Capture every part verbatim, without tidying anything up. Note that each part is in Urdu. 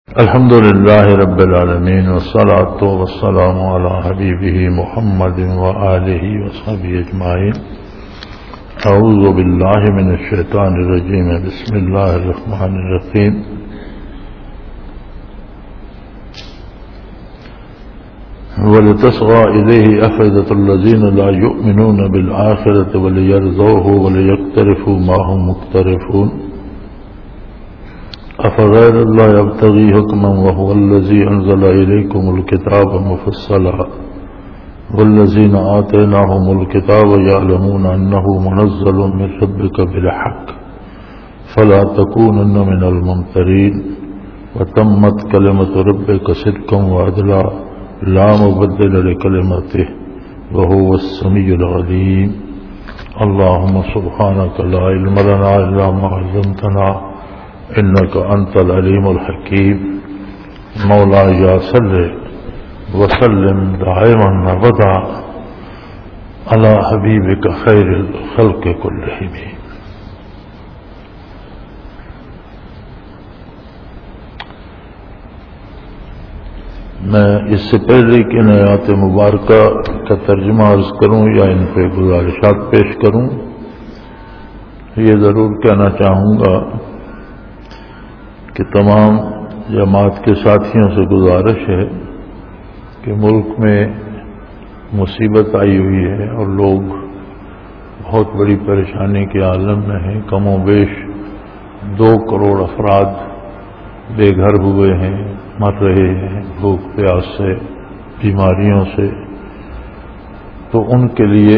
الحمد لله رب العالمين والصلاة والسلام على حبيبه محمد وآله وصحبه أجمعين. أعوذ بالله من الشيطان الرجيم. بسم الله الرحمن الرحيم. ولتصغى إليه أفئدة الذين لا يؤمنون بالآخرة وليرضوه وليقترفوا ما هم مقترفون. أفغير الله يبتغي حكما وهو الذي أنزل إليكم الكتاب مفصلا والذين آتيناهم الكتاب يعلمون أنه منزل من ربك بالحق فلا تكونن من الممترين وتمت كلمة ربك صدقا وعدلا لا مبدل لكلمته وهو السميع العليم. اللهم سبحانك لا علم لنا إلا ما علمتنا إنك أنت العليم الحكيم. مولاي صل وسلم دائما أبدا على حبيبك خير الخلق كلهم. میں اس سے پہلے کہ ان آیات مبارکہ کا ترجمہ عرض کروں یا ان پہ گزارشات پیش کروں، یہ ضرور کہنا چاہوں گا کہ تمام جماعت کے ساتھیوں سے گزارش ہے کہ ملک میں مصیبت آئی ہوئی ہے اور لوگ بہت بڑی پریشانی کے عالم میں ہیں. کم و بیش دو کروڑ افراد بے گھر ہوئے ہیں، مر رہے ہیں بھوک پیاس سے، بیماریوں سے. تو ان کے لیے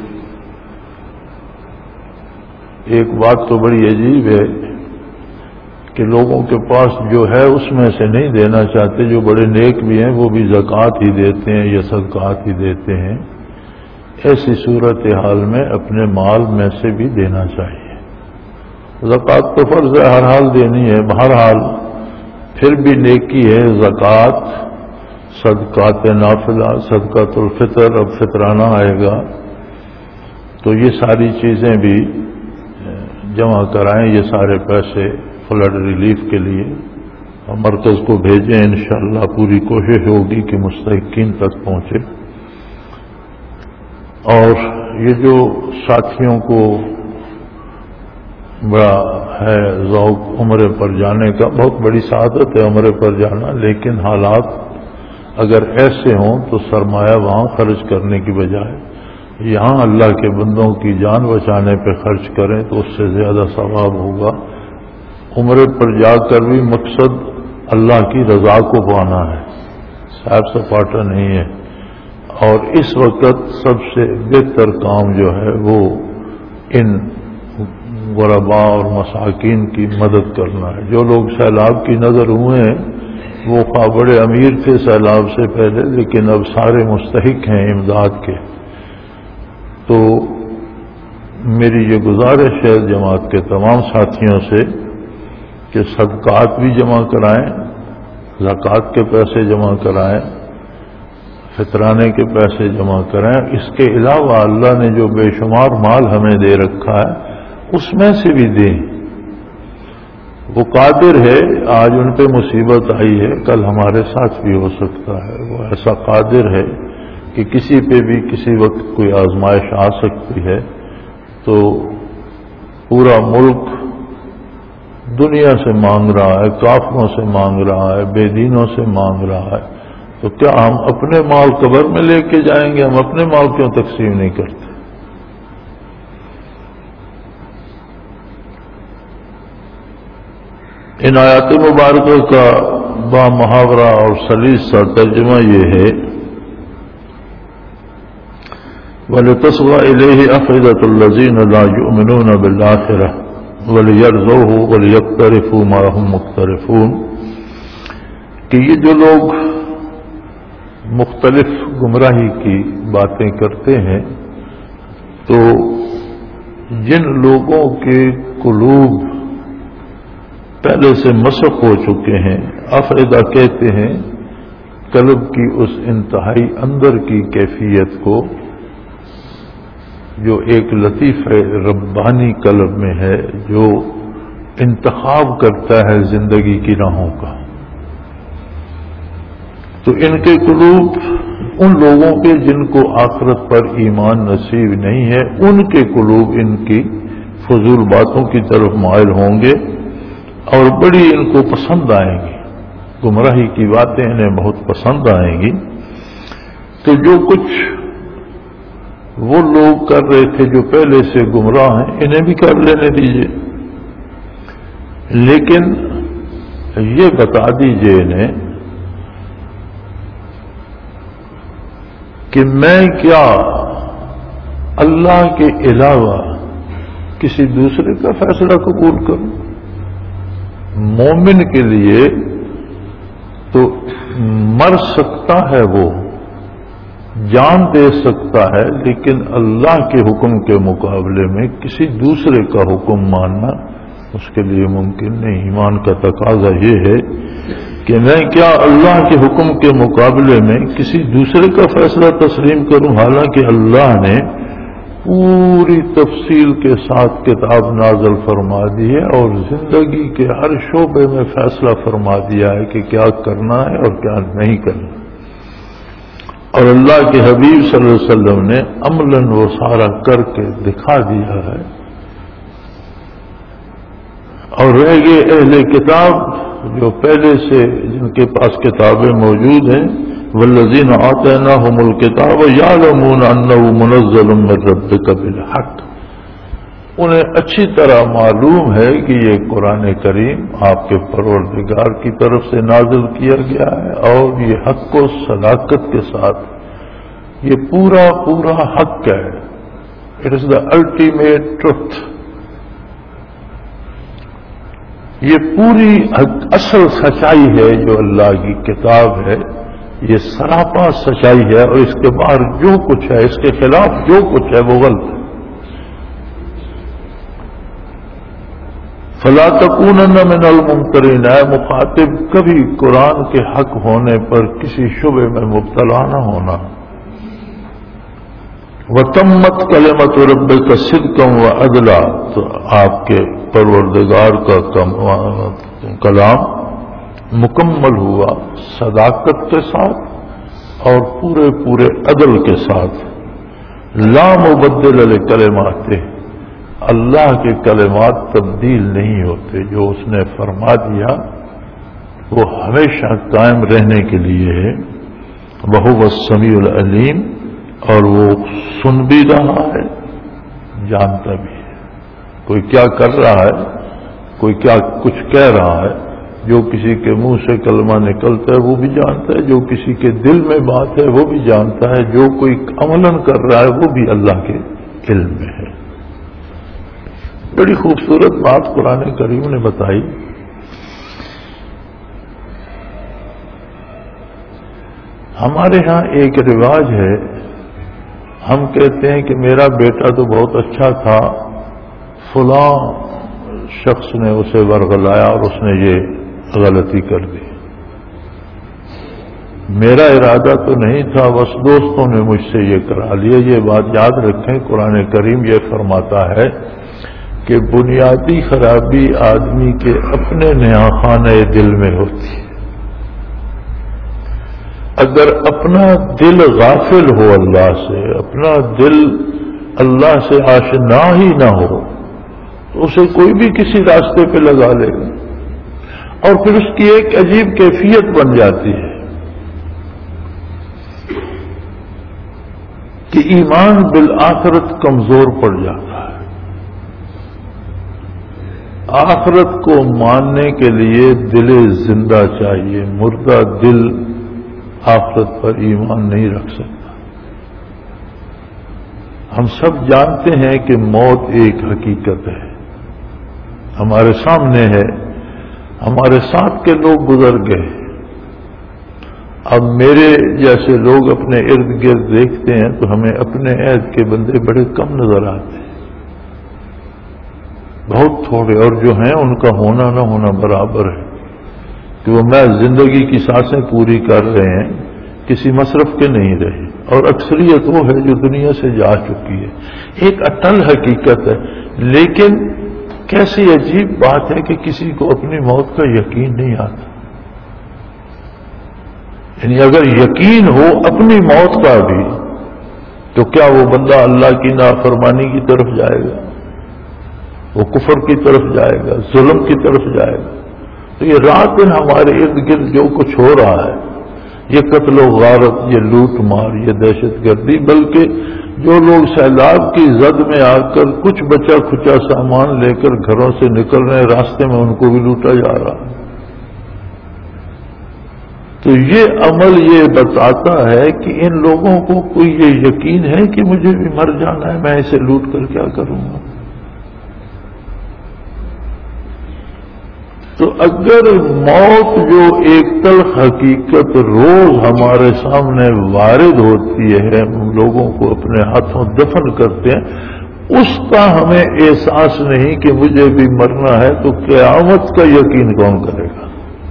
ایک بات تو بڑی عجیب ہے کہ لوگوں کے پاس جو ہے اس میں سے نہیں دینا چاہتے. جو بڑے نیک بھی ہیں وہ بھی زکوٰۃ ہی دیتے ہیں یا صدقات ہی دیتے ہیں. ایسی صورتحال میں اپنے مال میں سے بھی دینا چاہیے. زکوٰۃ تو فرض ہے، ہر حال دینی ہے. بہرحال پھر بھی نیکی ہے زکوٰۃ، صدقات نافلہ، صدقۃ الفطر، اب فطرانہ آئے گا تو یہ ساری چیزیں بھی جمع کرائیں. یہ سارے پیسے فلڈ ریلیف کے لیے اور مرکز کو بھیجیں. انشاءاللہ پوری کوشش ہوگی کہ مستحقین تک پہنچے. اور یہ جو ساتھیوں کو بڑا ہے ذوق عمرے پر جانے کا، بہت بڑی سعادت ہے عمرے پر جانا، لیکن حالات اگر ایسے ہوں تو سرمایہ وہاں خرچ کرنے کی بجائے یہاں اللہ کے بندوں کی جان بچانے پہ خرچ کریں تو اس سے زیادہ ثواب ہوگا. عمرے پر جا کر بھی مقصد اللہ کی رضا کو پانا ہے، صاحب سپاٹا نہیں ہے. اور اس وقت سب سے بہتر کام جو ہے وہ ان غرباء اور مساکین کی مدد کرنا ہے. جو لوگ سیلاب کی نظر ہوئے ہیں وہ خواہ بڑے امیر تھے سیلاب سے پہلے، لیکن اب سارے مستحق ہیں امداد کے. تو میری یہ گزارش ہے جماعت کے تمام ساتھیوں سے کہ صدقات بھی جمع کرائیں، زکوٰۃ کے پیسے جمع کرائیں، فطرانے کے پیسے جمع کرائیں. اس کے علاوہ اللہ نے جو بے شمار مال ہمیں دے رکھا ہے اس میں سے بھی دیں. وہ قادر ہے. آج ان پہ مصیبت آئی ہے، کل ہمارے ساتھ بھی ہو سکتا ہے. وہ ایسا قادر ہے کہ کسی پہ بھی کسی وقت کوئی آزمائش آ سکتی ہے. تو پورا ملک دنیا سے مانگ رہا ہے، کافروں سے مانگ رہا ہے، بے دینوں سے مانگ رہا ہے. تو کیا ہم اپنے مال قبر میں لے کے جائیں گے؟ ہم اپنے مال کیوں تقسیم نہیں کرتے؟ ان آیات مبارکہ کا با محاورہ اور سلیس سا ترجمہ یہ ہے: وَلِتَصْغَىٰ إِلَيْهِ أَفْئِدَةُ الَّذِينَ لَا يُؤْمِنُونَ بِالْآخِرَةِ وَلِيَرْضَوْهُ وَلِيَقْتَرِفُوا مَا هُمْ مُقْتَرِفُونَ. کہ یہ جو لوگ مختلف گمراہی کی باتیں کرتے ہیں تو جن لوگوں کے قلوب پہلے سے مسخ ہو چکے ہیں، افئدہ کہتے ہیں قلب کی اس انتہائی اندر کی کیفیت کو جو ایک لطیف ربانی قلب میں ہے، جو انتخاب کرتا ہے زندگی کی راہوں کا. تو ان کے قلوب ان لوگوں کے جن کو آخرت پر ایمان نصیب نہیں ہے، ان کے قلوب ان کی فضول باتوں کی طرف مائل ہوں گے اور بڑی ان کو پسند آئیں گی، گمراہی کی باتیں انہیں بہت پسند آئیں گی۔ تو جو کچھ وہ لوگ کر رہے تھے جو پہلے سے گمراہ ہیں، انہیں بھی کر لینے دیجیے، لیکن یہ بتا دیجیے انہیں کہ میں کیا اللہ کے علاوہ کسی دوسرے کا فیصلہ قبول کروں؟ مومن کے لیے تو مر سکتا ہے، وہ جان دے سکتا ہے، لیکن اللہ کے حکم کے مقابلے میں کسی دوسرے کا حکم ماننا اس کے لیے ممکن نہیں۔ ایمان کا تقاضا یہ ہے کہ میں کیا اللہ کے حکم کے مقابلے میں کسی دوسرے کا فیصلہ تسلیم کروں، حالانکہ اللہ نے پوری تفصیل کے ساتھ کتاب نازل فرما دی ہے اور زندگی کے ہر شعبے میں فیصلہ فرما دیا ہے کہ کیا کرنا ہے اور کیا نہیں کرنا، اور اللہ کے حبیب صلی اللہ علیہ وسلم نے عملاً وہ سارا کر کے دکھا دیا ہے۔ اور رہ گئے اہل کتاب جو پہلے سے جن کے پاس کتابیں موجود ہیں، والذین آتیناہم الکتاب یعلمون انہ منزل من ربک بالحق، انہیں اچھی طرح معلوم ہے کہ یہ قرآن کریم آپ کے پروردگار کی طرف سے نازل کیا گیا ہے اور یہ حق و صداقت کے ساتھ، یہ پورا پورا حق ہے، it is the ultimate truth, یہ پوری اصل سچائی ہے جو اللہ کی کتاب ہے، یہ سراپا سچائی ہے، اور اس کے باہر جو کچھ ہے، اس کے خلاف جو کچھ ہے وہ غلط ہے۔ فلا تکونن من الممترین، اے مخاطب کبھی قرآن کے حق ہونے پر کسی شبے میں مبتلا نہ ہونا۔ وتمت کلمۃ ربک صدقا وعدلا، تو آپ کے پروردگار کا کلام مکمل ہوا صداقت کے ساتھ اور پورے پورے عدل کے ساتھ۔ لا مبدل لکلماتہ، اللہ کے کلمات تبدیل نہیں ہوتے، جو اس نے فرما دیا وہ ہمیشہ قائم رہنے کے لیے ہے۔ وہو السمیع العلیم، اور وہ سن بھی رہا ہے، جانتا بھی ہے، کوئی کیا کر رہا ہے، کوئی کیا کچھ کہہ رہا ہے، جو کسی کے منہ سے کلمہ نکلتا ہے وہ بھی جانتا ہے، جو کسی کے دل میں بات ہے وہ بھی جانتا ہے، جو کوئی عملاً کر رہا ہے وہ بھی اللہ کے علم میں ہے۔ بڑی خوبصورت بات قرآن کریم نے بتائی۔ ہمارے ہاں ایک رواج ہے، ہم کہتے ہیں کہ میرا بیٹا تو بہت اچھا تھا، فلاں شخص نے اسے ورغلایا اور اس نے یہ غلطی کر دی، میرا ارادہ تو نہیں تھا، بس دوستوں نے مجھ سے یہ کرا لیا۔ یہ بات یاد رکھیں، قرآن کریم یہ فرماتا ہے کہ بنیادی خرابی آدمی کے اپنے نیا خانہ دل میں ہوتی ہے۔ اگر اپنا دل غافل ہو اللہ سے، اپنا دل اللہ سے آشنا ہی نہ ہو، تو اسے کوئی بھی کسی راستے پہ لگا لے گا، اور پھر اس کی ایک عجیب کیفیت بن جاتی ہے کہ ایمان بالآخرت کمزور پڑ جاتا ہے۔ آخرت کو ماننے کے لیے دل زندہ چاہیے، مردہ دل آخرت پر ایمان نہیں رکھ سکتا۔ ہم سب جانتے ہیں کہ موت ایک حقیقت ہے، ہمارے سامنے ہے، ہمارے ساتھ کے لوگ گزر گئے، اب میرے جیسے لوگ اپنے ارد گرد دیکھتے ہیں تو ہمیں اپنے عہد کے بندے بڑے کم نظر آتے ہیں، بہت تھوڑے، اور جو ہیں ان کا ہونا نہ ہونا برابر ہے کہ وہ میں زندگی کی سانسیں پوری کر رہے ہیں، کسی مصرف کے نہیں رہے، اور اکثریت وہ ہے جو دنیا سے جا چکی ہے۔ ایک اٹل حقیقت ہے، لیکن کیسی عجیب بات ہے کہ کسی کو اپنی موت کا یقین نہیں آتا۔ یعنی اگر یقین ہو اپنی موت کا بھی تو کیا وہ بندہ اللہ کی نافرمانی کی طرف جائے گا، وہ کفر کی طرف جائے گا، ظلم کی طرف جائے گا؟ تو یہ رات دن ہمارے ارد گرد جو کچھ ہو رہا ہے، یہ قتل و غارت، یہ لوٹ مار، یہ دہشت گردی، بلکہ جو لوگ سیلاب کی زد میں آ کر کچھ بچا کھچا سامان لے کر گھروں سے نکل رہے ہیں، راستے میں ان کو بھی لوٹا جا رہا ہے۔ تو یہ عمل یہ بتاتا ہے کہ ان لوگوں کو کوئی یہ یقین ہے کہ مجھے بھی مر جانا ہے، میں اسے لوٹ کر کیا کروں گا؟ تو اگر موت جو ایک تلخ حقیقت روز ہمارے سامنے وارد ہوتی ہے، ہم لوگوں کو اپنے ہاتھوں دفن کرتے ہیں، اس کا ہمیں احساس نہیں کہ مجھے بھی مرنا ہے، تو قیامت کا یقین کون کرے گا؟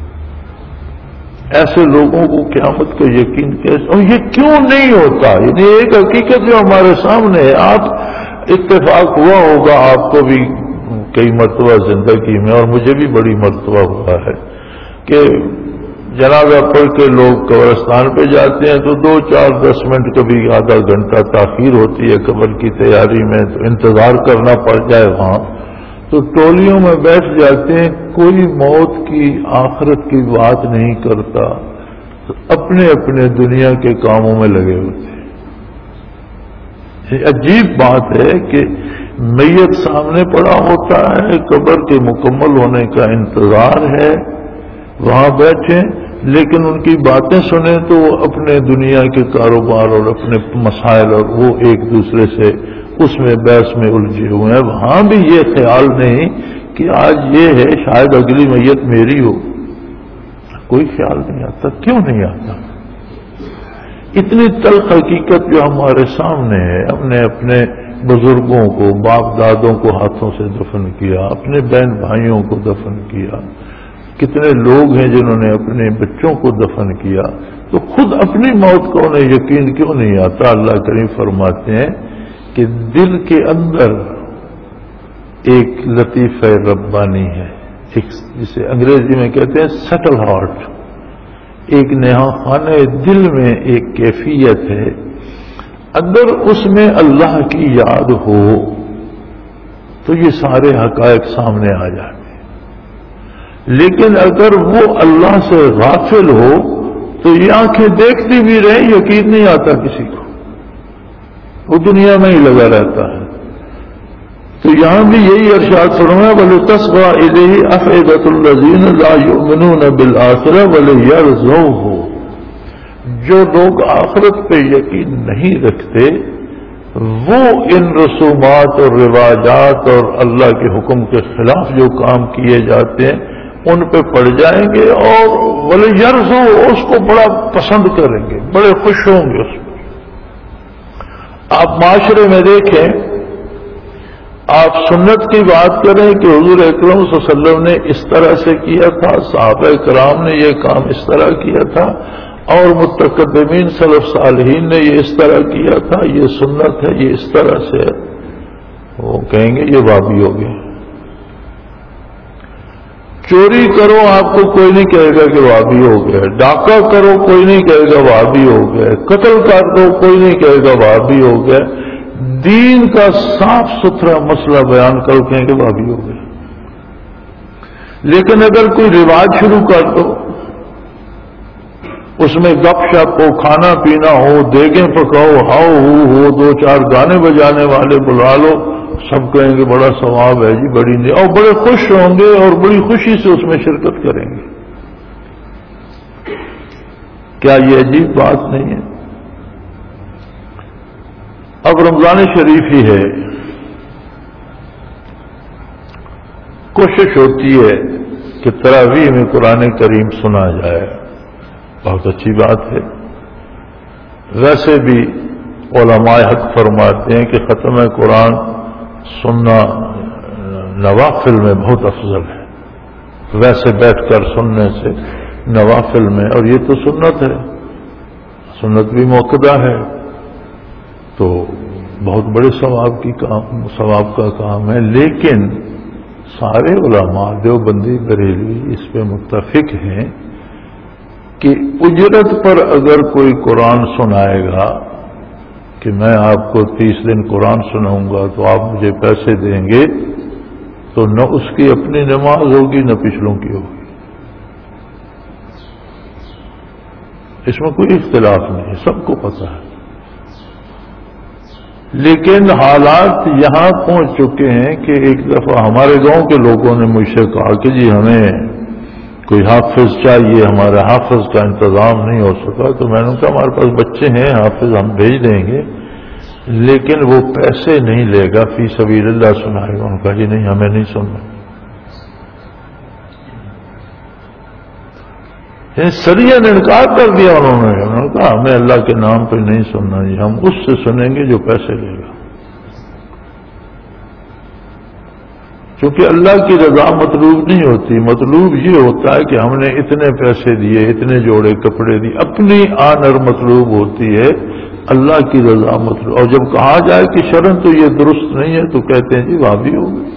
ایسے لوگوں کو قیامت کا یقین کیسے؟ اور یہ کیوں نہیں ہوتا؟ یعنی ایک حقیقت جو ہمارے سامنے ہے، آپ اتفاق ہوا ہوگا آپ کو بھی کئی مرتبہ زندگی میں، اور مجھے بھی بڑی مرتبہ ہوا ہے کہ جنازہ پڑھ کے لوگ قبرستان پہ جاتے ہیں تو دو چار دس منٹ کبھی آدھا گھنٹہ تاخیر ہوتی ہے قبر کی تیاری میں، تو انتظار کرنا پڑ جائے وہاں، تو ٹولیوں میں بیٹھ جاتے ہیں، کوئی موت کی آخرت کی بات نہیں کرتا، تو اپنے اپنے دنیا کے کاموں میں لگے ہوتے ہیں۔ یہ عجیب بات ہے کہ میت سامنے پڑا ہوتا ہے، قبر کے مکمل ہونے کا انتظار ہے، وہاں بیٹھے، لیکن ان کی باتیں سنیں تو وہ اپنے دنیا کے کاروبار اور اپنے مسائل، اور وہ ایک دوسرے سے اس میں بحث میں الجھے ہوئے ہیں۔ وہاں بھی یہ خیال نہیں کہ آج یہ ہے شاید اگلی میت میری ہو، کوئی خیال نہیں آتا۔ کیوں نہیں آتا؟ اتنی تلخ حقیقت جو ہمارے سامنے ہے، ہم نے اپنے بزرگوں کو، باپ دادوں کو ہاتھوں سے دفن کیا، اپنے بہن بھائیوں کو دفن کیا، کتنے لوگ ہیں جنہوں نے اپنے بچوں کو دفن کیا، تو خود اپنی موت کو انہیں یقین کیوں نہیں آتا؟ اللہ کریم فرماتے ہیں کہ دل کے اندر ایک لطیفہ ربانی ہے، ایک جسے انگریزی میں کہتے ہیں سٹل ہارٹ، ایک نہا خانہ دل میں ایک کیفیت ہے، اگر اس میں اللہ کی یاد ہو تو یہ سارے حقائق سامنے آ جاتے ہیں، لیکن اگر وہ اللہ سے غافل ہو تو یہ آنکھیں دیکھتی بھی رہیں، یقین نہیں آتا کسی کو، وہ دنیا میں ہی لگا رہتا ہے۔ تو یہاں بھی یہی ارشاد فرمایا وَلِتَصْغَىٰ إِلَيْهِ أَفْئِدَةُ الَّذِينَ لَا يُؤْمِنُونَ بِالْآخِرَةِ وَلِيَرْضَوْهُ، جو لوگ آخرت پہ یقین نہیں رکھتے وہ ان رسومات اور رواجات اور اللہ کے حکم کے خلاف جو کام کیے جاتے ہیں ان پہ پڑ جائیں گے، اور وَلِيَرْضَوْهُ، اس کو بڑا پسند کریں گے، بڑے خوش ہوں گے اس پر۔ آپ معاشرے میں دیکھیں، آپ سنت کی بات کریں کہ حضور اکرم صلی اللہ علیہ وسلم نے اس طرح سے کیا تھا، صحابہ کرام نے یہ کام اس طرح کیا تھا، اور متقدمین سلف صالحین نے یہ اس طرح کیا تھا، یہ سنت ہے، یہ اس طرح سے ہے، وہ کہیں گے یہ وہابی ہو گئے۔ چوری کرو آپ کو کوئی نہیں کہے گا کہ وہابی ہو گئے، ڈاکہ کرو کوئی نہیں کہے گا وہابی ہو گئے، قتل کر دو کوئی نہیں کہے گا وہابی ہو گئے، دین کا صاف ستھرا مسئلہ بیان کر کہیں کہ وہابی ہو گئے۔ لیکن اگر کوئی رواج شروع کر دو، اس میں گپ شپ ہو، کھانا پینا ہو، دیگیں پکاؤ، ہاؤ ہو ہو، دو چار گانے بجانے والے بلا لو، سب کہیں گے بڑا ثواب ہے جی، بڑی نہیں، اور بڑے خوش ہوں گے اور بڑی خوشی سے اس میں شرکت کریں گے۔ کیا یہ عجیب بات نہیں ہے؟ اب رمضان شریف ہی ہے، کوشش ہوتی ہے کہ تراویح میں قرآن کریم سنا جائے، بہت اچھی بات ہے۔ ویسے بھی علماء حق فرماتے ہیں کہ ختم قرآن سننا نوافل میں بہت افضل ہے، ویسے بیٹھ کر سننے سے نوافل میں، اور یہ تو سنت ہے، سنت بھی موقدہ ہے، تو بہت بڑے ثواب کی کام ثواب کا کام ہے۔ لیکن سارے علماء دیوبندی بریلوی اس پہ متفق ہیں کہ اجرت پر اگر کوئی قرآن سنائے گا کہ میں آپ کو تیس دن قرآن سناؤں گا تو آپ مجھے پیسے دیں گے، تو نہ اس کی اپنی نماز ہوگی نہ پچھلوں کی ہوگی، اس میں کوئی اختلاف نہیں، سب کو پتہ ہے۔ لیکن حالات یہاں پہنچ چکے ہیں کہ ایک دفعہ ہمارے گاؤں کے لوگوں نے مجھ سے کہا کہ جی ہمیں کوئی حافظ چاہیے، ہمارے حافظ کا انتظام نہیں ہو سکا، تو میں نے کہا ہمارے پاس بچے ہیں حافظ، ہم بھیج دیں گے، لیکن وہ پیسے نہیں لے گا، فی سبیل اللہ سنائے گا۔ انہوں نے کہا جی نہیں، ہمیں نہیں سننا۔ سریعا انکار کر دیا انہوں نے، انہوں نے کہا ہمیں اللہ کے نام پہ نہیں سننا، جی ہم اس سے سنیں گے جو پیسے لے گا، کیونکہ اللہ کی رضا مطلوب نہیں ہوتی، مطلوب یہ ہوتا ہے کہ ہم نے اتنے پیسے دیے، اتنے جوڑے کپڑے دیے، اپنی آنر مطلوب ہوتی ہے، اللہ کی رضا مطلوب۔ اور جب کہا جائے کہ شرن تو یہ درست نہیں ہے تو کہتے ہیں جی وہاں بھی ہو گئی۔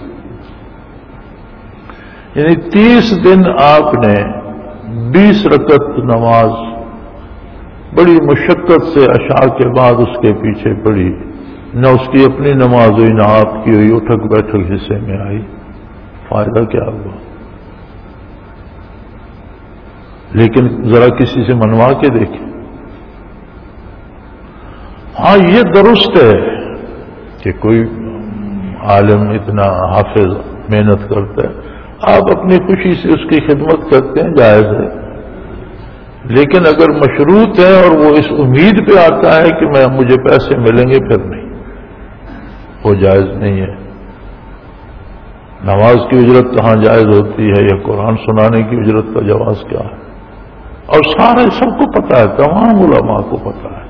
یعنی تیس دن آپ نے بیس رکعت نماز بڑی مشقت سے عشاء کے بعد اس کے پیچھے پڑھی، نہ اس کی اپنی نماز ہوئی نہ آپ کی ہوئی، اٹھک بیٹھک حصے میں آئی، فائدہ کیا ہوا؟ لیکن ذرا کسی سے منوا کے دیکھیں۔ ہاں یہ درست ہے کہ کوئی عالم اتنا حافظ محنت کرتا ہے، آپ اپنی خوشی سے اس کی خدمت کرتے ہیں، جائز ہے، لیکن اگر مشروط ہے اور وہ اس امید پہ آتا ہے کہ میں مجھے پیسے ملیں گے، پھر نہیں، وہ جائز نہیں ہے۔ نماز کی اجرت کہاں جائز ہوتی ہے، یا قرآن سنانے کی اجرت کا جواز کیا ہے؟ اور سارے سب کو پتا ہے، تمام علماء کو پتا ہے۔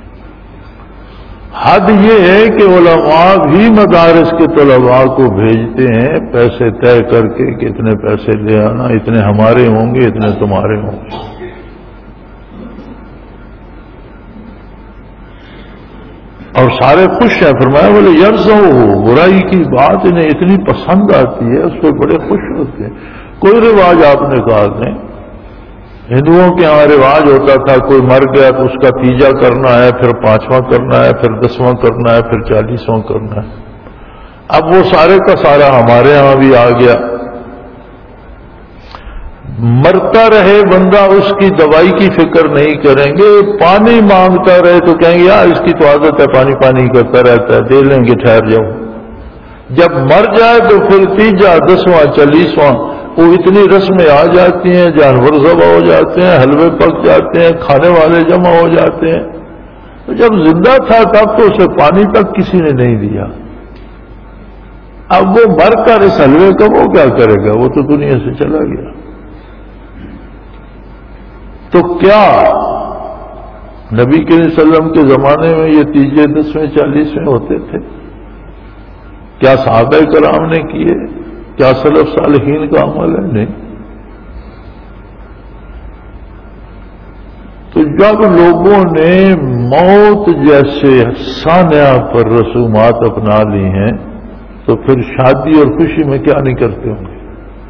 حد یہ ہے کہ علماء بھی مدارس کے طلباء کو بھیجتے ہیں پیسے طے کر کے کہ اتنے پیسے لے آنا، اتنے ہمارے ہوں گے، اتنے تمہارے ہوں گے۔ اور سارے خوش ہیں، فرمایا بولے یرزو ہو، برائی کی بات انہیں اتنی پسند آتی ہے، اس پہ بڑے خوش ہوتے ہیں۔ کوئی رواج آپ نے کہا کہ ہندوؤں کے یہاں رواج ہوتا تھا، کوئی مر گیا تو اس کا تیجا کرنا ہے، پھر پانچواں کرنا ہے، پھر دسواں کرنا ہے، پھر چالیسواں کرنا ہے۔ اب وہ سارے کا سارا ہمارے ہاں بھی آ گیا۔ مرتا رہے بندہ، اس کی دوائی کی فکر نہیں کریں گے، پانی مانگتا رہے تو کہیں گے یار اس کی تو عادت ہے پانی پانی کرتا رہتا ہے، دے لیں گے ٹھہر جاؤ۔ جب مر جائے تو پھر تیجا دسواں چالیسواں وہ اتنی رسمیں آ جاتی ہیں، جانور ذبح ہو جاتے ہیں، حلوے پک جاتے ہیں، کھانے والے جمع ہو جاتے ہیں۔ تو جب زندہ تھا تب تو اسے پانی تک کسی نے نہیں دیا، اب وہ مر کر اس حلوے کا وہ کیا کرے گا، وہ تو دنیا سے چلا گیا۔ تو کیا نبی کریم صلی اللہ علیہ وسلم کے زمانے میں یہ تیجے دسویں چالیسویں ہوتے تھے؟ کیا صحابہ کرام نے کیے؟ کیا سلف صالحین کا عمل ہے؟ نہیں۔ تو جب لوگوں نے موت جیسے سانحہ پر رسومات اپنا لی ہیں تو پھر شادی اور خوشی میں کیا نہیں کرتے ہوں گے،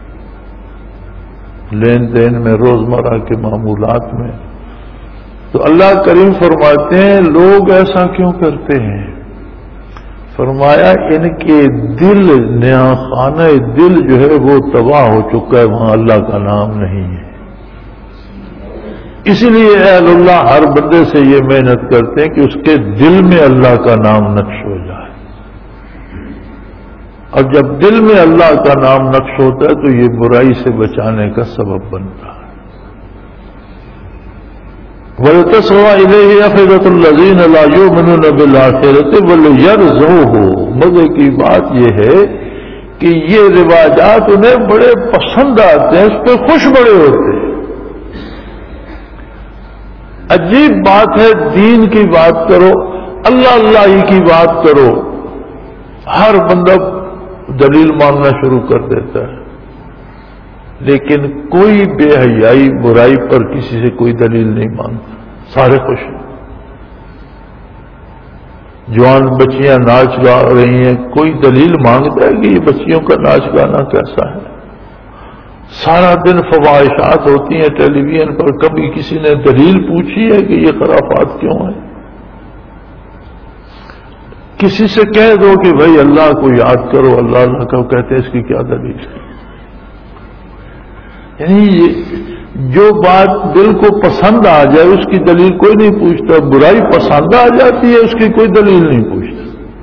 لین دین میں، روزمرہ کے معمولات میں۔ تو اللہ کریم فرماتے ہیں لوگ ایسا کیوں کرتے ہیں؟ فرمایا ان کے دل، نیا خانہ دل جو ہے وہ تباہ ہو چکا ہے، وہاں اللہ کا نام نہیں ہے۔ اسی لیے اہل اللہ ہر بندے سے یہ محنت کرتے ہیں کہ اس کے دل میں اللہ کا نام نقش ہو جائے، اور جب دل میں اللہ کا نام نقش ہوتا ہے تو یہ برائی سے بچانے کا سبب بنتا ہے۔ وَلْتَسْوَى إِلَيْهِ أَفْئِدَةُ الَّذِينَ لَا يُؤْمِنُونَ بِالْآخِرَةِ وَلْيَرْضَوْهُ۔ مزے کی بات یہ ہے کہ یہ رواجات انہیں بڑے پسند آتے ہیں، اس پہ خوش بڑے ہوتے ہیں۔ عجیب بات ہے، دین کی بات کرو، اللہ اللہ ہی کی بات کرو، ہر بندہ دلیل مانگنا شروع کر دیتا ہے، لیکن کوئی بے حیائی برائی پر کسی سے کوئی دلیل نہیں مانگتا، سارے خوش ہیں۔ جوان بچیاں ناچ گا رہی ہیں، کوئی دلیل مانگتا ہے کہ یہ بچیوں کا ناچ گانا کیسا ہے؟ سارا دن فواہشات ہوتی ہیں ٹیلی ویژن پر، کبھی کسی نے دلیل پوچھی ہے کہ یہ خرافات کیوں ہیں؟ کسی سے کہہ دو کہ بھائی اللہ کو یاد کرو، اللہ اللہ کو کہتے ہیں، اس کی کیا دلیل ہے؟ یعنی یہ جو بات دل کو پسند آ جائے اس کی دلیل کوئی نہیں پوچھتا، برائی پسند آ جاتی ہے اس کی کوئی دلیل نہیں پوچھتا۔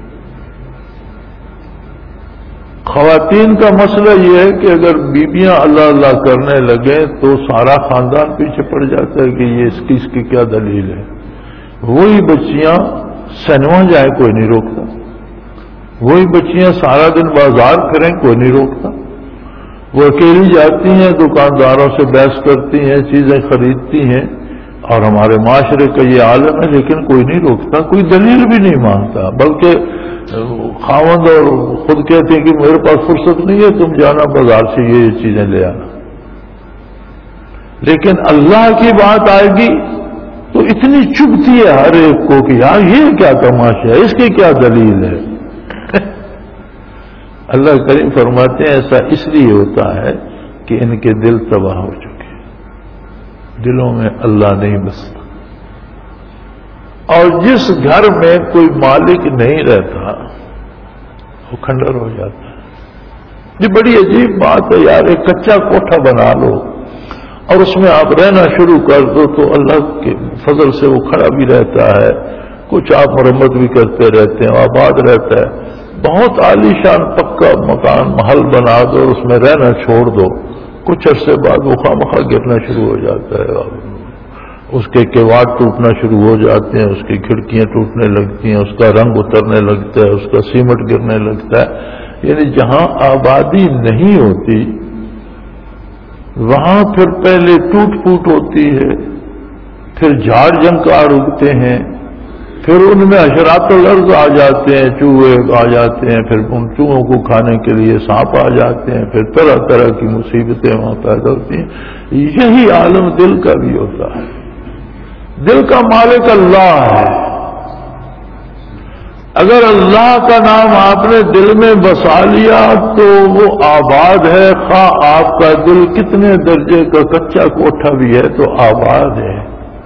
خواتین کا مسئلہ یہ ہے کہ اگر بیویاں اللہ اللہ کرنے لگیں تو سارا خاندان پیچھے پڑ جاتا ہے کہ یہ اس کی اس کی کیا دلیل ہے۔ وہی بچیاں سینما جائیں کوئی نہیں روکتا، وہی بچیاں سارا دن بازار پھریں کوئی نہیں روکتا، وہ اکیلی جاتی ہیں دکانداروں سے بحث کرتی ہیں، چیزیں خریدتی ہیں، اور ہمارے معاشرے کا یہ عالم ہے، لیکن کوئی نہیں روکتا، کوئی دلیل بھی نہیں مانگتا، بلکہ خاوند اور خود کہتے ہیں کہ میرے پاس فرصت نہیں ہے، تم جانا بازار سے یہ چیزیں لے آنا۔ لیکن اللہ کی بات آئے گی تو اتنی چبھتی ہے ہر ایک کو کہ یار یہ کیا تماشا ہے، اس کی کیا دلیل ہے۔ اللہ کریم فرماتے ہیں ایسا اس لیے ہوتا ہے کہ ان کے دل تباہ ہو چکے ہیں، دلوں میں اللہ نہیں بستا۔ اور جس گھر میں کوئی مالک نہیں رہتا وہ کھنڈر ہو جاتا ہے۔ یہ بڑی عجیب بات ہے یار، ایک کچا کوٹھا بنا لو اور اس میں آپ رہنا شروع کر دو تو اللہ کے فضل سے وہ کھڑا بھی رہتا ہے، کچھ آپ مرمت بھی کرتے رہتے ہیں، آباد رہتا ہے۔ بہت عالی شان پکا مکان محل بنا دو اور اس میں رہنا چھوڑ دو، کچھ عرصے بعد وہ خواہ مخواہ گرنا شروع ہو جاتا ہے، اس کے کیواڑ ٹوٹنا شروع ہو جاتے ہیں، اس کی کھڑکیاں ٹوٹنے لگتی ہیں، اس کا رنگ اترنے لگتا ہے، اس کا سیمٹ گرنے لگتا ہے۔ یعنی جہاں آبادی نہیں ہوتی وہاں پھر پہلے ٹوٹ پھوٹ ہوتی ہے، پھر جھاڑ جھنکار اگتے ہیں، پھر ان میں حشرات الارض آ جاتے ہیں، چوہے آ جاتے ہیں، پھر ان چوہوں کو کھانے کے لیے سانپ آ جاتے ہیں، پھر طرح طرح کی مصیبتیں وہاں پیدا ہوتی ہیں۔ یہی عالم دل کا بھی ہوتا ہے۔ دل کا مالک اللہ ہے۔ اگر اللہ کا نام آپ نے دل میں بسا لیا تو وہ آباد ہے، خواہ آپ کا دل کتنے درجے کا کچا کوٹھا بھی ہے تو آباد ہے۔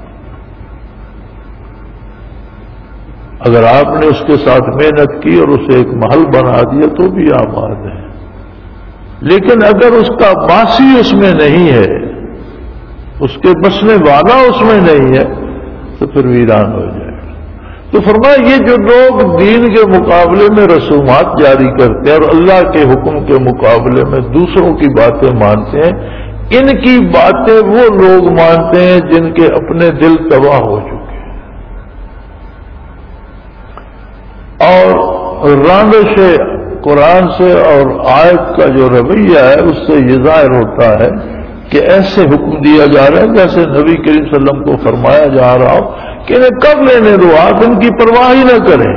اگر آپ نے اس کے ساتھ محنت کی اور اسے ایک محل بنا دیا تو بھی آباد ہے، لیکن اگر اس کا باسی اس میں نہیں ہے، اس کے بسنے والا اس میں نہیں ہے تو پھر ویران ہو جائے گا۔ تو فرمایا یہ جو لوگ دین کے مقابلے میں رسومات جاری کرتے ہیں اور اللہ کے حکم کے مقابلے میں دوسروں کی باتیں مانتے ہیں، ان کی باتیں وہ لوگ مانتے ہیں جن کے اپنے دل تباہ ہو چکے ہیں۔ اور رانش قرآن سے اور آیت کا جو رویہ ہے اس سے یہ ظاہر ہوتا ہے کہ ایسے حکم دیا جا رہا ہے جیسے نبی کریم صلی اللہ علیہ وسلم کو فرمایا جا رہا ہو کہ انہیں کر لینے دو، آپ ان کی پرواہ ہی نہ کریں،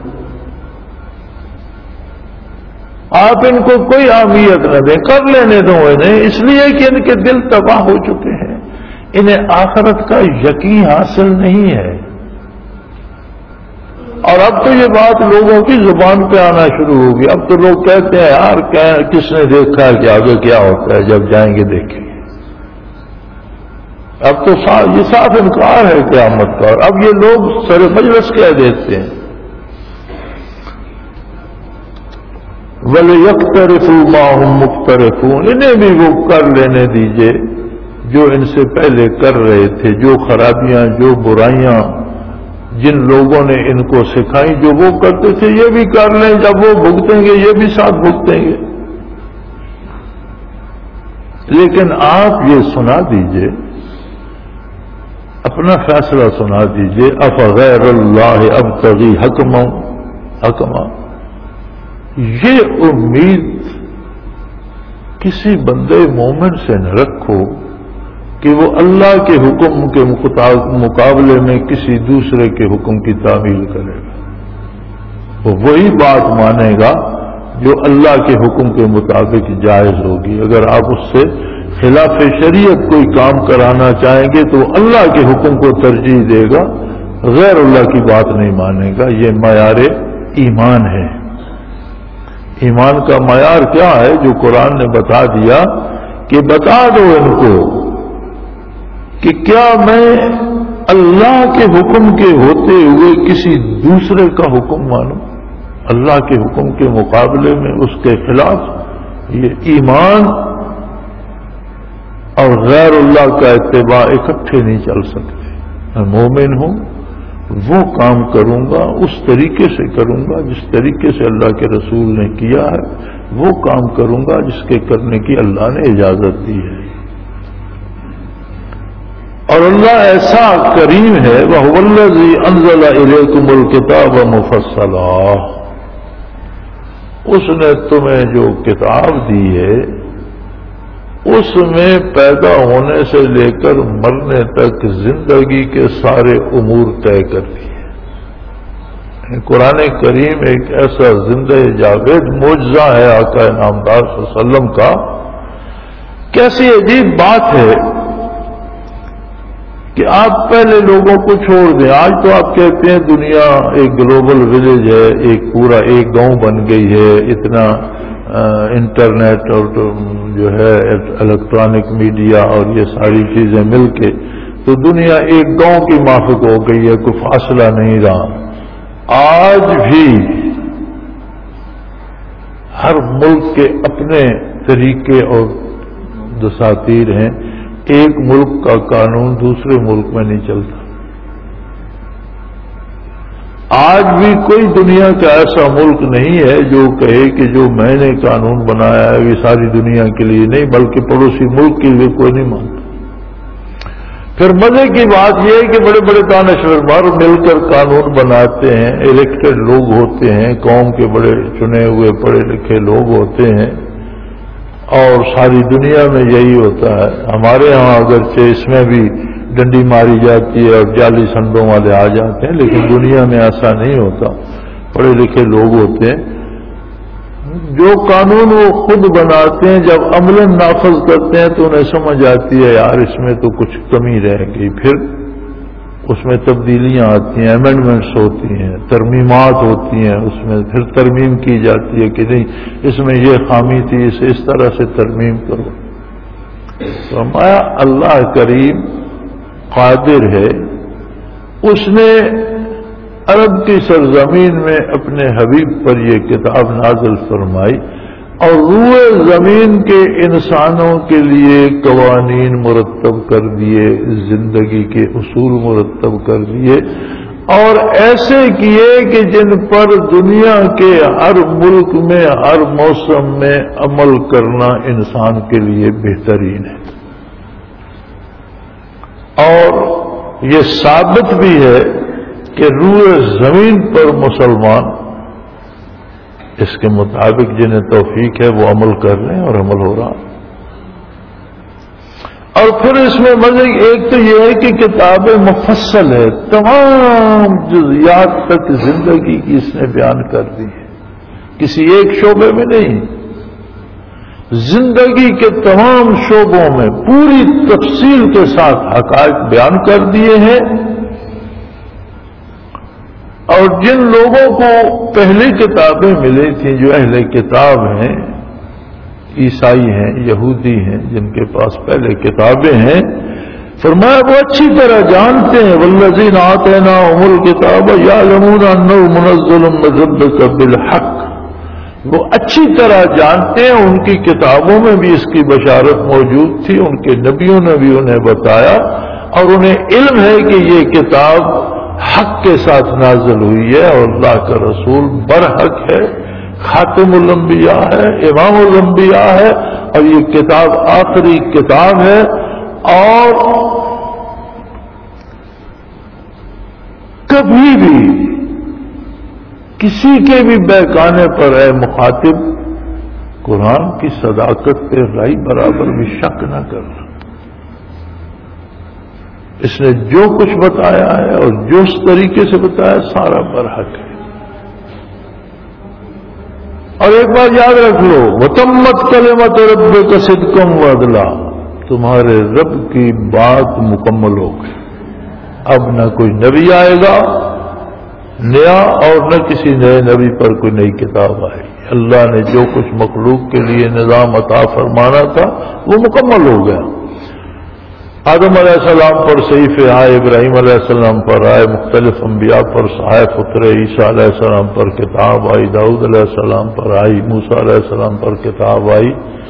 آپ ان کو کوئی اہمیت نہ دیں، کر لینے دو انہیں، اس لیے کہ ان کے دل تباہ ہو چکے ہیں، انہیں آخرت کا یقین حاصل نہیں ہے۔ اور اب تو یہ بات لوگوں کی زبان پہ آنا شروع ہوگی، اب تو لوگ کہتے ہیں یار کس نے دیکھا ہے کہ آگے کیا ہوتا ہے، جب جائیں گے دیکھیں گے۔ اب تو یہ صاف انکار ہے قیامت کا، اور اب یہ لوگ سر مجلس کہہ دیتے ہیں وَلْيَقْتَرِفُوا مَا هُمْ مُقْتَرِفُونَ، انہیں بھی وہ کر لینے دیجئے جو ان سے پہلے کر رہے تھے، جو خرابیاں، جو برائیاں جن لوگوں نے ان کو سکھائی، جو وہ کرتے تھے یہ بھی کر لیں، جب وہ بھگتیں گے یہ بھی ساتھ بھگتیں گے۔ لیکن آپ یہ سنا دیجئے، اپنا فیصلہ سنا دیجئے، افغیر اللہ ابتغی حکما حکما، یہ امید کسی بندے مومن سے نہ رکھو کہ وہ اللہ کے حکم کے مقابلے میں کسی دوسرے کے حکم کی تعمیل کرے گا۔ وہ وہی بات مانے گا جو اللہ کے حکم کے مطابق جائز ہوگی۔ اگر آپ اس سے خلاف شریعت کوئی کام کرانا چاہیں گے تو اللہ کے حکم کو ترجیح دے گا، غیر اللہ کی بات نہیں مانے گا۔ یہ معیار ایمان ہے۔ ایمان کا معیار کیا ہے؟ جو قرآن نے بتا دیا کہ بتا دو ان کو کہ کیا میں اللہ کے حکم کے ہوتے ہوئے کسی دوسرے کا حکم مانوں؟ اللہ کے حکم کے مقابلے میں اس کے خلاف یہ ایمان اور غیر اللہ کا اتباع اکٹھے نہیں چل سکتے. میں مومن ہوں، وہ کام کروں گا، اس طریقے سے کروں گا جس طریقے سے اللہ کے رسول نے کیا ہے، وہ کام کروں گا جس کے کرنے کی اللہ نے اجازت دی ہے. اور اللہ ایسا کریم ہے، وَهُوَ الَّذِي أَنزَلَ إِلَيْكُمُ الْكِتَابَ مُفَصَّلًا، اس نے تمہیں جو کتاب دی ہے اس میں پیدا ہونے سے لے کر مرنے تک زندگی کے سارے امور طے کر دیے. قرآن کریم ایک ایسا زندہ جاوید معجزہ ہے آقا نامدار صلی اللہ علیہ وسلم کا. کیسی عجیب بات ہے کہ آپ پہلے لوگوں کو چھوڑ دیں. آج تو آپ کہتے ہیں دنیا ایک گلوبل ولیج ہے، ایک پورا ایک گاؤں بن گئی ہے، اتنا انٹرنیٹ اور جو ہے الیکٹرانک میڈیا اور یہ ساری چیزیں مل کے تو دنیا ایک گاؤں کی مافک ہو گئی ہے، کوئی فاصلہ نہیں رہا. آج بھی ہر ملک کے اپنے طریقے اور دساتیر ہیں. ایک ملک کا قانون دوسرے ملک میں نہیں چلتا. آج بھی کوئی دنیا کا ایسا ملک نہیں ہے جو کہے کہ جو میں نے قانون بنایا ہے یہ ساری دنیا کے لیے نہیں، بلکہ پڑوسی ملک کے لیے کوئی نہیں مانتا. پھر مزے کی بات یہ ہے کہ بڑے بڑے دانشور مار مل کر قانون بناتے ہیں، الیکٹڈ لوگ ہوتے ہیں، قوم کے بڑے چنے ہوئے پڑھے لکھے لوگ ہوتے ہیں، اور ساری دنیا میں یہی ہوتا ہے. ہمارے ہاں اگرچہ اس میں بھی ڈنڈی ماری جاتی ہے اور جعلی سنڈوں والے آ جاتے ہیں، لیکن دنیا میں ایسا نہیں ہوتا. پڑھے لکھے لوگ ہوتے ہیں، جو قانون وہ خود بناتے ہیں جب عملاً نافذ کرتے ہیں تو انہیں سمجھ آتی ہے یار اس میں تو کچھ کمی رہ گئی. پھر اس میں تبدیلیاں آتی ہیں، امینڈمنٹس ہوتی ہیں، ترمیمات ہوتی ہیں، اس میں پھر ترمیم کی جاتی ہے کہ نہیں اس میں یہ خامی تھی، اسے اس طرح سے ترمیم کرو. فرمایا اللہ کریم قادر ہے، اس نے عرب کی سرزمین میں اپنے حبیب پر یہ کتاب نازل فرمائی اور روئے زمین کے انسانوں کے لیے قوانین مرتب کر دیے، زندگی کے اصول مرتب کر دیے، اور ایسے کیے کہ جن پر دنیا کے ہر ملک میں ہر موسم میں عمل کرنا انسان کے لیے بہترین ہے. اور یہ ثابت بھی ہے کہ روئے زمین پر مسلمان اس کے مطابق جنہیں توفیق ہے وہ عمل کر رہے ہیں اور عمل ہو رہا. اور پھر اس میں مزے ایک تو یہ ہے کہ کتاب مفصل ہے، تمام جزیات تک زندگی کی اس نے بیان کر دی ہے، کسی ایک شعبے میں نہیں، زندگی کے تمام شعبوں میں پوری تفصیل کے ساتھ حقائق بیان کر دیے ہیں. اور جن لوگوں کو پہلی کتابیں ملی تھیں جو اہل کتاب ہیں، عیسائی ہیں، یہودی ہیں، جن کے پاس پہلے کتابیں ہیں، فرمایا وہ اچھی طرح جانتے ہیں والذین آتیناہم الکتاب یعلمون انہ منزل من ربک بالحق، وہ اچھی طرح جانتے ہیں، ان کی کتابوں میں بھی اس کی بشارت موجود تھی، ان کے نبیوں نے بھی انہیں بتایا، اور انہیں علم ہے کہ یہ کتاب حق کے ساتھ نازل ہوئی ہے اور اللہ کا رسول برحق ہے، خاتم الانبیاء ہے، امام الانبیاء ہے، اور یہ کتاب آخری کتاب ہے. اور کبھی بھی کسی کے بھی بہکانے پر اے مخاطب قرآن کی صداقت پہ رائی برابر بھی شک نہ کرنا. اس نے جو کچھ بتایا ہے اور جو اس طریقے سے بتایا سارا برحق ہے. اور ایک بات یاد رکھ لو، وتمت کلمت ربک صدقا وعدلا، تمہارے رب کی بات مکمل ہو گئی. اب نہ کوئی نبی آئے گا نیا اور نہ کسی نئے نبی پر کوئی نئی کتاب آئے گی. اللہ نے جو کچھ مخلوق کے لیے نظام عطا فرمانا تھا وہ مکمل ہو گیا. آدم علیہ السلام پر صحیفے آئے، ابراہیم علیہ السلام پر آئے، مختلف انبیاء پر صحائف اترے، عیسیٰ علیہ السلام پر کتاب آئی، داؤد علیہ السلام پر آئی، موسیٰ علیہ السلام پر کتاب آئی.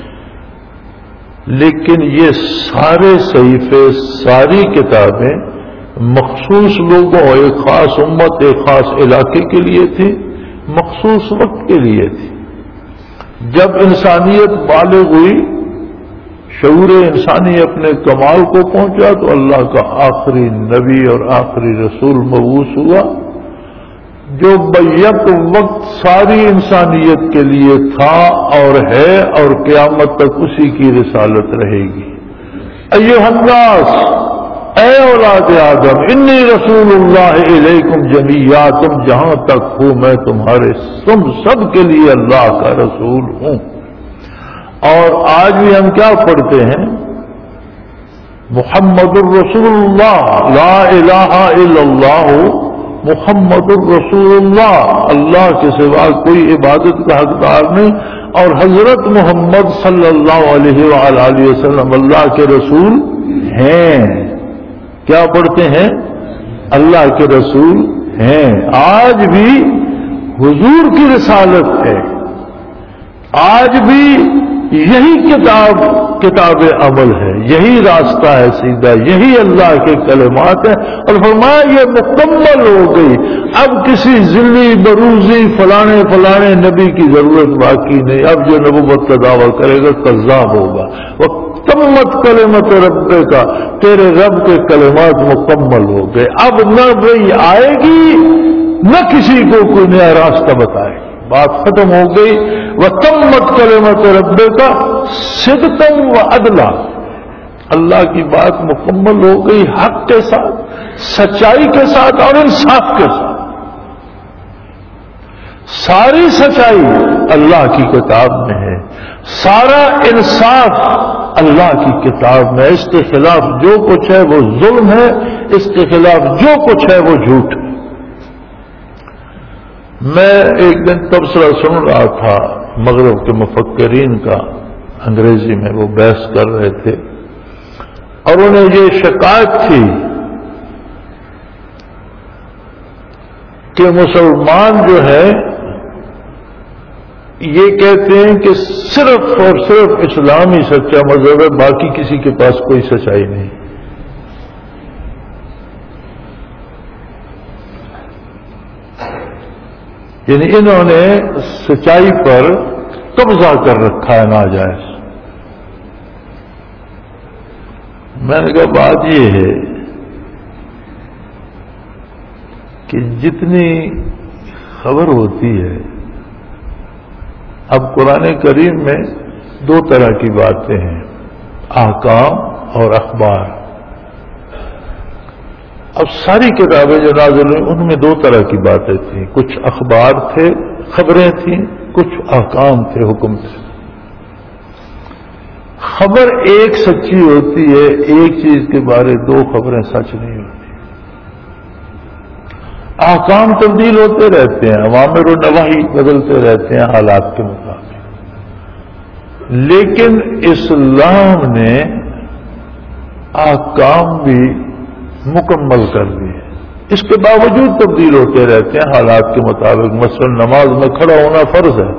لیکن یہ سارے صحیفے، ساری کتابیں مخصوص لوگوں، ایک خاص امت، ایک خاص علاقے کے لیے تھی، مخصوص وقت کے لیے تھی. جب انسانیت بالغ ہوئی، شعور انسانی اپنے کمال کو پہنچا، تو اللہ کا آخری نبی اور آخری رسول مبعوث ہوا، جو بیک وقت ساری انسانیت کے لیے تھا اور ہے اور قیامت تک اسی کی رسالت رہے گی. ایھا الناس، اے اولاد آدم، انی رسول اللہ الیکم جمیعا، تم جہاں تک ہو میں تمہارے تم سب کے لیے اللہ کا رسول ہوں. اور آج بھی ہم کیا پڑھتے ہیں؟ محمد الرسول اللہ، لا الہ الا اللہ محمد الرسول اللہ، اللہ کے سوا کوئی عبادت کا حقدار نہیں، اور حضرت محمد صلی اللہ علیہ وآلہ وسلم اللہ کے رسول ہیں. کیا پڑھتے ہیں؟ اللہ کے رسول ہیں. آج بھی حضور کی رسالت ہے، آج بھی یہی کتاب کتاب عمل ہے، یہی راستہ ہے سیدھا، یہی اللہ کے کلمات ہیں. اور فرمایا یہ مکمل ہو گئی، اب کسی ذلی بروزی فلانے فلانے نبی کی ضرورت باقی نہیں. اب جو نبوت کا دعویٰ کرے گا کذاب ہوگا. وہ تمت کلمت رب کا، تیرے رب کے کلمات مکمل ہو گئے، اب نہ وہی آئے گی نہ کسی کو کوئی نیا راستہ بتائے. بات ختم ہو گئی. وَتَمَّتْ كَلِمَتُ رَبِّكَ صِدْقًا وَعَدْلًا، اللہ کی بات مکمل ہو گئی حق کے ساتھ، سچائی کے ساتھ اور انصاف کے ساتھ. ساری سچائی اللہ کی کتاب میں ہے، سارا انصاف اللہ کی کتاب میں. اس کے خلاف جو کچھ ہے وہ ظلم ہے، اس کے خلاف جو کچھ ہے وہ جھوٹ ہے. میں ایک دن تبصرہ سن رہا تھا مغرب کے مفکرین کا، انگریزی میں وہ بحث کر رہے تھے، اور انہیں یہ شکایت تھی کہ مسلمان جو ہے یہ کہتے ہیں کہ صرف اور صرف اسلام ہی سچا مذہب ہے، باقی کسی کے پاس کوئی سچائی نہیں. یعنی انہوں نے سچائی پر قبضہ کر رکھا ہے ناجائز. میں نے کہا بات یہ ہے کہ جتنی خبر ہوتی ہے، اب قرآن کریم میں دو طرح کی باتیں ہیں، احکام اور اخبار. اب ساری کتابیں جو نازل ہوئی ان میں دو طرح کی باتیں تھیں، کچھ اخبار تھے، خبریں تھیں، کچھ احکام تھے، حکم تھے. خبر ایک سچی ہوتی ہے، ایک چیز کے بارے دو خبریں سچ نہیں ہوتی. احکام تبدیل ہوتے رہتے ہیں، اوامر و نواہی بدلتے رہتے ہیں حالات کے مطابق، لیکن اسلام نے احکام بھی مکمل کر دی. اس کے باوجود تبدیل ہوتے رہتے ہیں حالات کے مطابق. مثلا نماز میں کھڑا ہونا فرض ہے،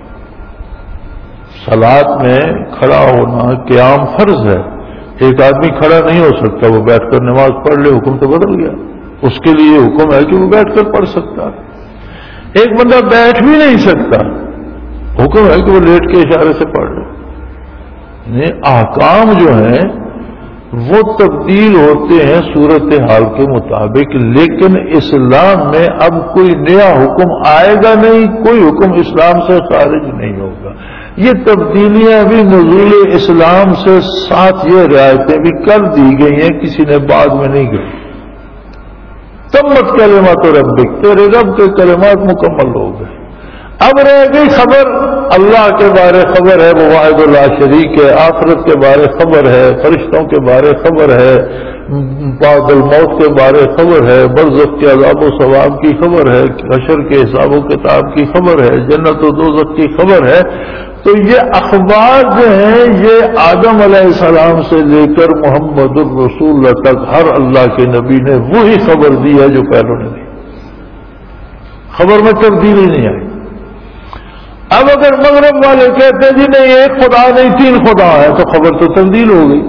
صلاۃ میں کھڑا ہونا قیام فرض ہے. ایک آدمی کھڑا نہیں ہو سکتا، وہ بیٹھ کر نماز پڑھ لے، حکم تو بدل گیا. اس کے لیے حکم ہے کہ وہ بیٹھ کر پڑھ سکتا. ایک بندہ بیٹھ بھی نہیں سکتا، حکم ہے کہ وہ لیٹ کے اشارے سے پڑھ لے. یعنی احکام جو ہیں وہ تبدیل ہوتے ہیں صورتحال کے مطابق، لیکن اسلام میں اب کوئی نیا حکم آئے گا نہیں، کوئی حکم اسلام سے خارج نہیں ہوگا. یہ تبدیلیاں بھی نزول اسلام سے ساتھ یہ رعایتیں بھی کر دی گئی ہیں، کسی نے بعد میں نہیں کی. تمت کلمات ربک، تیرے رب کے کلمات مکمل ہو گئے. اب رہ گئی خبر، اللہ کے بارے خبر ہے، وہ واحد لا شریک ہے، آخرت کے بارے خبر ہے، فرشتوں کے بارے خبر ہے، بعد الموت کے بارے خبر ہے، برزخ کے عذاب و ثواب کی خبر ہے، حشر کے حساب و کتاب کی خبر ہے، جنت و دوزخ کی خبر ہے۔ تو یہ اخبار جو ہیں یہ آدم علیہ السلام سے لے کر محمد الرسول اللہ تک ہر اللہ کے نبی نے وہی خبر دی ہے جو پہلوں نے دی، خبر میں تبدیلی نہیں آئی۔ اب اگر مغرب والے کہتے ہیں جی نہیں ایک خدا نہیں تین خدا ہے، تو خبر تو تبدیل ہو گئی۔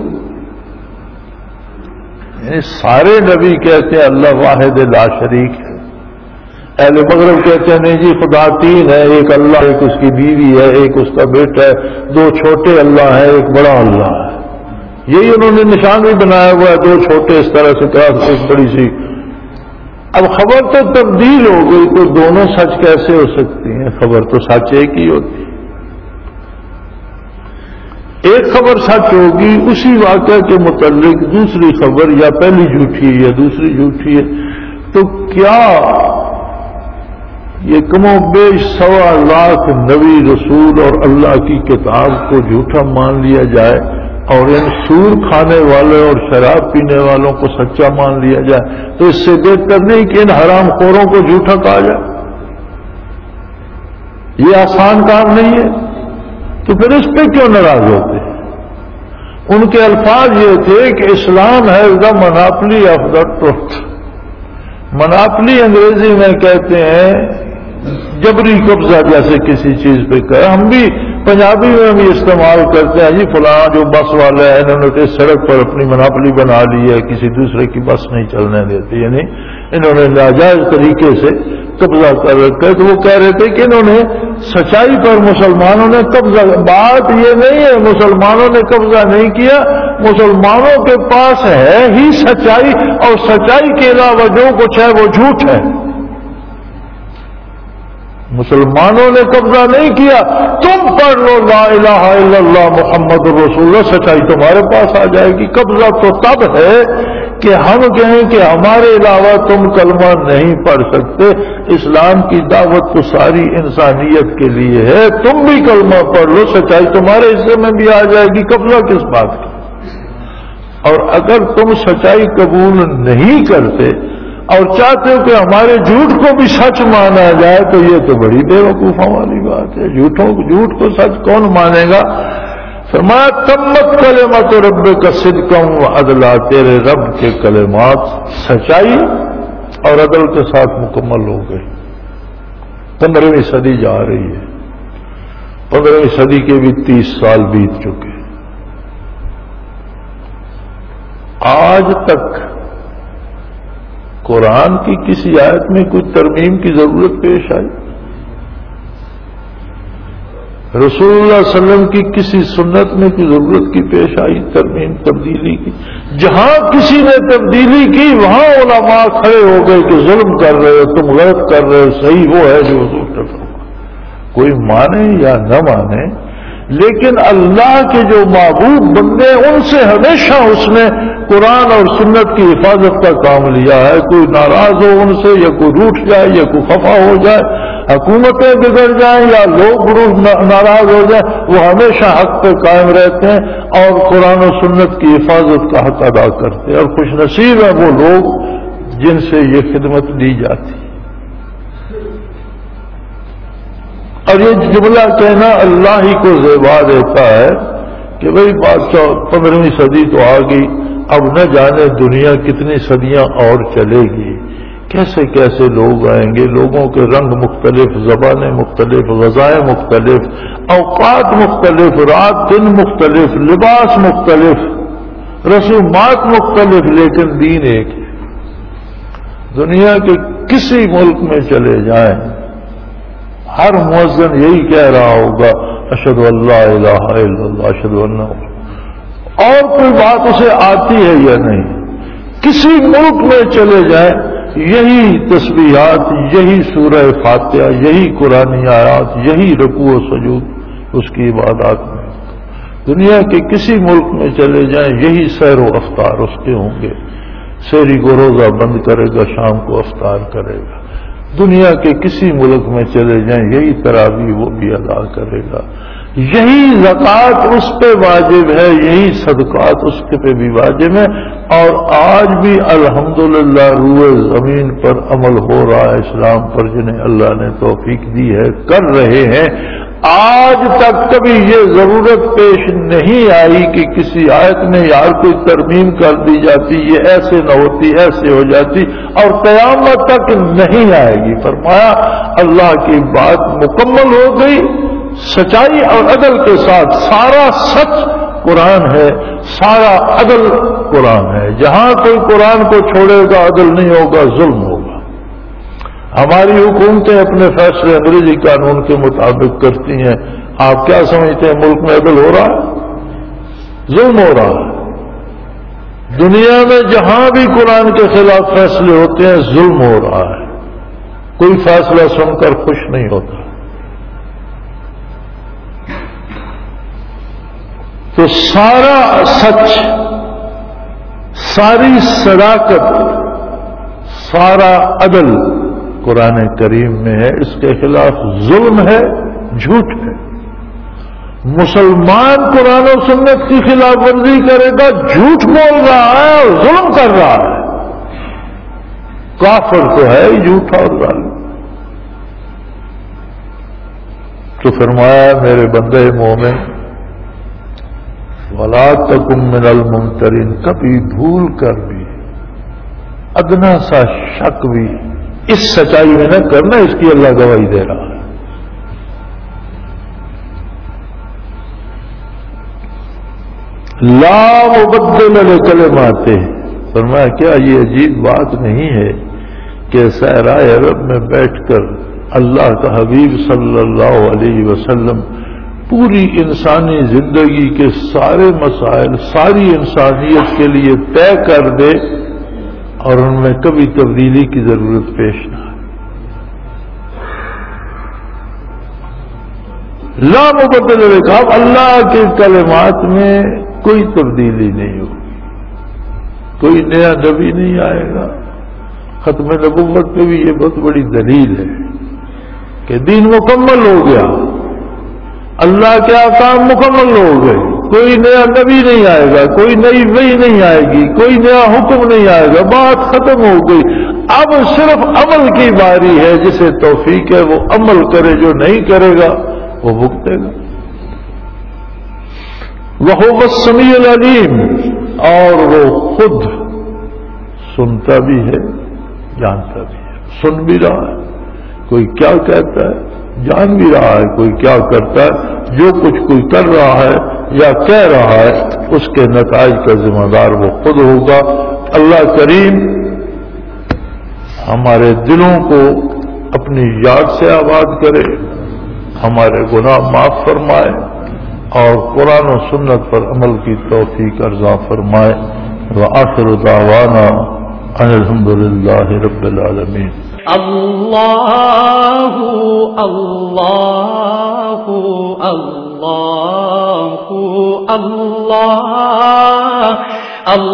یعنی سارے نبی کہتے ہیں اللہ واحد لا شریک ہے، اہل مغرب کہتے ہیں نہیں جی خدا تین ہے، ایک اللہ، ایک اس کی بیوی ہے، ایک اس کا بیٹا ہے، دو چھوٹے اللہ ہے، ایک بڑا اللہ ہے۔ یہی انہوں نے نشان بھی بنایا ہوا ہے، دو چھوٹے اس طرح سے کہا ایک بڑی سی۔ اب خبر تو تبدیل ہو گئی، تو دونوں سچ کیسے ہو سکتی ہیں؟ خبر تو سچ ایک ہی ہوتی ہے۔ ایک خبر سچ ہوگی، اسی واقعہ کے متعلق دوسری خبر یا پہلی جھوٹی ہے یا دوسری جھوٹی ہے، تو کیا یہ کم و بیش سوا لاکھ نبی رسول اور اللہ کی کتاب کو جھوٹا مان لیا جائے اور ان سور کھانے والوں اور شراب پینے والوں کو سچا مان لیا جائے، تو اس سے بہتر نہیں کہ ان حرام خوروں کو جھوٹا کہا جائے؟ یہ آسان کام نہیں ہے، تو پھر اس پہ کیوں ناراض ہوتے ہیں؟ ان کے الفاظ یہ تھے کہ اسلام ہے the monopoly of the truth. Monopoly انگریزی میں کہتے ہیں جبری قبضہ، جیسے کسی چیز پہ کہ ہم بھی پنجابی میں بھی استعمال کرتے ہیں، جی فلاں جو بس والے ہیں انہوں نے سڑک پر اپنی مناپلی بنا لی ہے، کسی دوسرے کی بس نہیں چلنے دیتے، یعنی انہوں نے ناجائز طریقے سے قبضہ کر رکھا ہے۔ تو وہ کہہ رہے تھے کہ انہوں نے سچائی پر مسلمانوں نے قبضہ، بات یہ نہیں ہے مسلمانوں نے قبضہ نہیں کیا، مسلمانوں کے پاس ہے ہی سچائی، اور سچائی کے علاوہ جو کچھ ہے وہ جھوٹ ہے۔ مسلمانوں نے قبضہ نہیں کیا، تم پڑھ لو لا الہ الا اللہ محمد رسول اللہ، سچائی تمہارے پاس آ جائے گی۔ قبضہ تو تب ہے کہ ہم کہیں کہ ہمارے علاوہ تم کلمہ نہیں پڑھ سکتے، اسلام کی دعوت تو ساری انسانیت کے لیے ہے، تم بھی کلمہ پڑھ لو، سچائی تمہارے حصے میں بھی آ جائے گی، قبضہ کس بات کا؟ اور اگر تم سچائی قبول نہیں کرتے اور چاہتے ہو کہ ہمارے جھوٹ کو بھی سچ مانا جائے، تو یہ تو بڑی بے وقوفوں والی بات ہے۔ جھوٹوں جھوٹ کو سچ کون مانے گا؟ فرمایا تمت کلمات رب کا صدقم و عدلا، تیرے رب کے کلمات سچائی اور عدل کے ساتھ مکمل ہو گئے۔ پندرہویں صدی جا رہی ہے، پندرہویں صدی کے بھی تیس سال بیت چکے، آج تک قرآن کی کسی آیت میں کوئی ترمیم کی ضرورت پیش آئی؟ رسول اللہ صلی اللہ علیہ وسلم کی کسی سنت میں کوئی ضرورت کی پیش آئی ترمیم تبدیلی کی؟ جہاں کسی نے تبدیلی کی وہاں علماء کھڑے ہو گئے کہ ظلم کر رہے ہو، تم غلط کر رہے ہو، صحیح وہ ہے جو حضور نے فرمایا۔ کوئی مانے یا نہ مانے، لیکن اللہ کے جو محبوب بندے ان سے ہمیشہ اس نے قرآن اور سنت کی حفاظت کا کام لیا ہے۔ کوئی ناراض ہو ان سے، یا کوئی روٹھ جائے یا کوئی خفا ہو جائے، حکومتیں بگڑ جائیں یا لوگ ناراض ہو جائیں، وہ ہمیشہ حق پہ قائم رہتے ہیں اور قرآن و سنت کی حفاظت کا حق ادا کرتے ہیں، اور خوش نصیب ہیں وہ لوگ جن سے یہ خدمت لی جاتی۔ اور یہ جملہ کہنا اللہ ہی کو زیبا دیتا ہے کہ بھئی بادشاہ پندرہویں صدی تو آ گئی، اب نہ جانے دنیا کتنی صدیاں اور چلے گی، کیسے کیسے لوگ آئیں گے، لوگوں کے رنگ مختلف، زبانیں مختلف، غذائیں مختلف، اوقات مختلف، رات دن مختلف، لباس مختلف، رسومات مختلف، لیکن دین ایک ہے۔ دنیا کے کسی ملک میں چلے جائیں، ہر مؤذن یہی کہہ رہا ہوگا اشہد ان لا الہ الا اللہ اشہد ان، اور کوئی بات اسے آتی ہے یا نہیں۔ کسی ملک میں چلے جائیں یہی تسبیحات، یہی سورہ فاتحہ، یہی قرآنی آیات، یہی رکوع و سجود اس کی عبادات میں۔ دنیا کے کسی ملک میں چلے جائیں یہی سیر و افطار اس کے ہوں گے، سحری کو روزہ بند کرے گا، شام کو افطار کرے گا۔ دنیا کے کسی ملک میں چلے جائیں یہی تراویح وہ بھی ادا کرے گا، یہی زکوٰۃ اس پہ واجب ہے، یہی صدقات اس پہ بھی واجب ہے، اور آج بھی الحمدللہ روئے زمین پر عمل ہو رہا ہے اسلام پر، جنہیں اللہ نے توفیق دی ہے کر رہے ہیں۔ آج تک کبھی یہ ضرورت پیش نہیں آئی کہ کسی آیت میں یار کوئی ترمیم کر دی جاتی، یہ ایسے نہ ہوتی ایسے ہو جاتی، اور قیامت تک نہیں آئے گی۔ فرمایا اللہ کی بات مکمل ہو گئی سچائی اور عدل کے ساتھ، سارا سچ قرآن ہے، سارا عدل قرآن ہے، جہاں کوئی قرآن کو چھوڑے گا عدل نہیں ہوگا، ظلم ہوگا۔ ہماری حکومتیں اپنے فیصلے انگریزی قانون کے مطابق کرتی ہیں، آپ کیا سمجھتے ہیں ملک میں عدل ہو رہا ہے؟ ظلم ہو رہا ہے۔ دنیا میں جہاں بھی قرآن کے خلاف فیصلے ہوتے ہیں ظلم ہو رہا ہے، کوئی فیصلہ سن کر خوش نہیں ہوتا۔ تو سارا سچ، ساری صداقت، سارا عدل قرآن کریم میں ہے، اس کے خلاف ظلم ہے، جھوٹ ہے۔ مسلمان قرآن و سنت کی خلاف ورزی کرے گا، جھوٹ بول رہا ہے اور ظلم کر رہا ہے۔ کافر تو ہے ہی جھوٹا اور ظالم۔ تو فرمایا میرے بندے مومن وَلَا تَكُن مِّنَ الْمُمْتَرِينَ، کبھی بھول کر بھی ادنا سا شک بھی اس سچائی میں نہ کرنا، اس کی اللہ گواہی دے رہا ہے۔ لا مبدل لکلماتہ، فرمایا کیا یہ عجیب بات نہیں ہے کہ صحرائے عرب میں بیٹھ کر اللہ کا حبیب صلی اللہ علیہ وسلم پوری انسانی زندگی کے سارے مسائل ساری انسانیت کے لیے طے کر دے اور ان میں کبھی تبدیلی کی ضرورت پیش نہ آئے۔ لا مبدل لکلماتہ، اللہ کے کلمات میں کوئی تبدیلی نہیں ہوگی، کوئی نیا نبی نہیں آئے گا۔ ختم نبوت پہ بھی یہ بہت بڑی دلیل ہے کہ دین مکمل ہو گیا، اللہ کے احکام مکمل ہو گئے، کوئی نیا نبی نہیں آئے گا، کوئی نئی وحی نہیں آئے گی، کوئی نیا حکم نہیں آئے گا، بات ختم ہو گئی۔ اب صرف عمل کی باری ہے، جسے توفیق ہے وہ عمل کرے، جو نہیں کرے گا وہ بھگتے گا۔ وَهُوَ السَّمِيعُ الْعَلِيمُ، اور وہ خود سنتا بھی ہے جانتا بھی ہے، سن بھی رہا ہے کوئی کیا کہتا ہے، جان بھی رہا ہے کوئی کیا کرتا ہے، جو کچھ کوئی کر رہا ہے یا کہہ رہا ہے اس کے نتائج کا ذمہ دار وہ خود ہوگا۔ اللہ کریم ہمارے دلوں کو اپنی یاد سے آباد کرے، ہمارے گناہ معاف فرمائے اور قرآن و سنت پر عمل کی توفیق عطا فرمائے۔ وآخر دعوانا ان الحمد للہ رب العالمین۔ اللہ اللہ اللہ اللہ اللہ